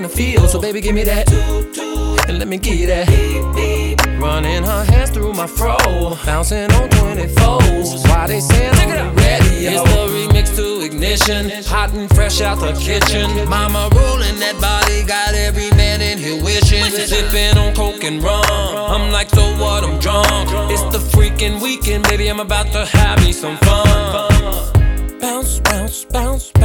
the field, so baby give me that, and let me give you that. Running her hands through my fro, bouncing on 24s. Why they saying on the radio? It's the remix to Ignition, hot and fresh out the kitchen. Mama rolling that body, got every man in here wishing. Sipping on coke and rum, I'm like, so what, I'm drunk. It's the freaking weekend, baby, I'm about to have me some fun. Bounce, bounce, bounce.